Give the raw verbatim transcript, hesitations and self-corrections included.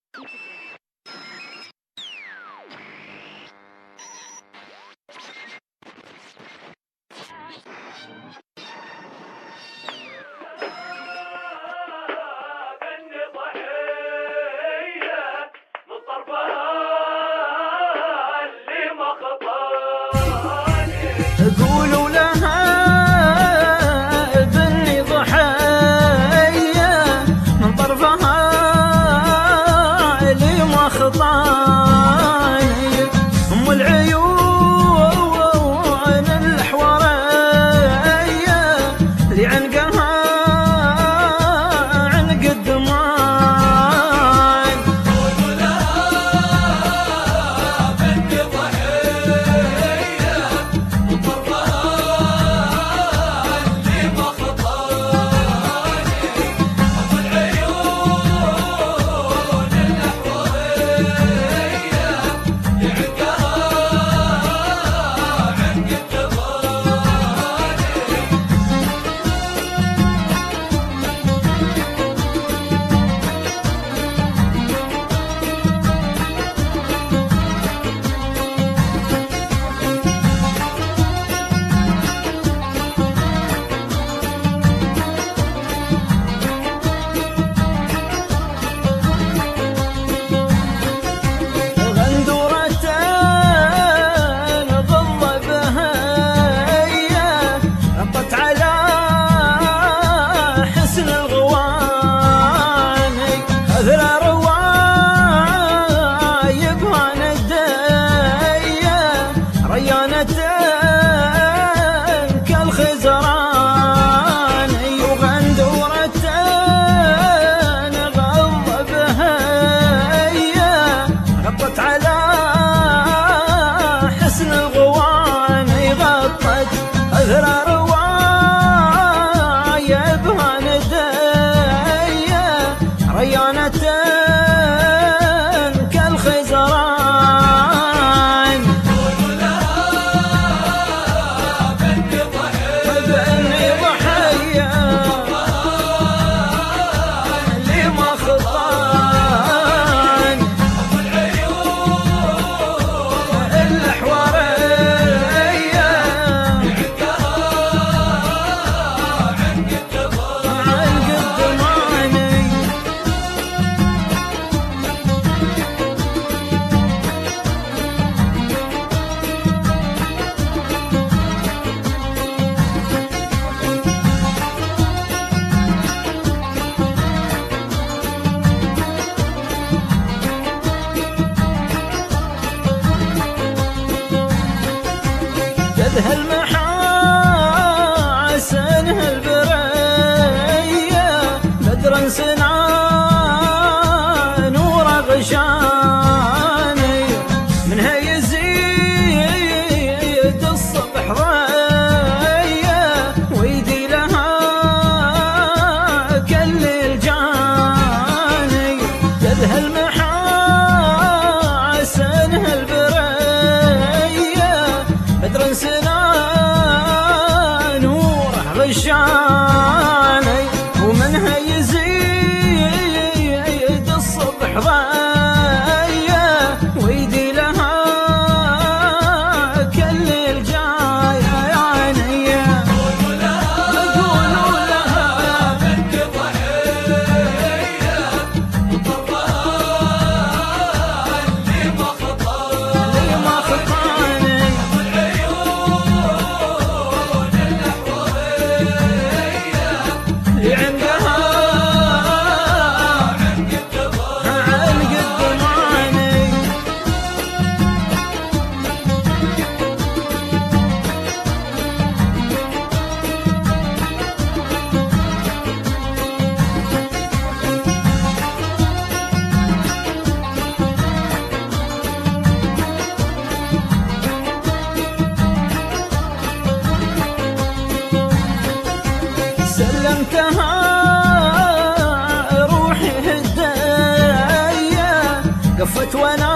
قولوا لها بني ضحية من طرفها اللي ما خطاني، ام العيون الحورية اللي عنقها عنق الدمان. قولوا لها بني ضحية من طرفها اللي ما خطاني، ام العيون الحورية اللي عنقها عنق كالخزران وغندورة غض بهية غطت على حسن الغوان، غطت أذرى رواية بها ندية ريانة كالخزران. قدها المحاسن البرية بدرا سنعان ورغشاني، منها يزيد الصبح ضية ويدي لها كالليل جاني. قدها المحاسن البرية بدرا سنان ورغشاني، ومنها يزيد الصبح ضية ويدي لها كالليل جاي يعني. قولوا لها بني ضحية من طرفها اللي ما خطاني، اللي عنقها عنق الدماني. سلمتها روحي هدايا قفت وانا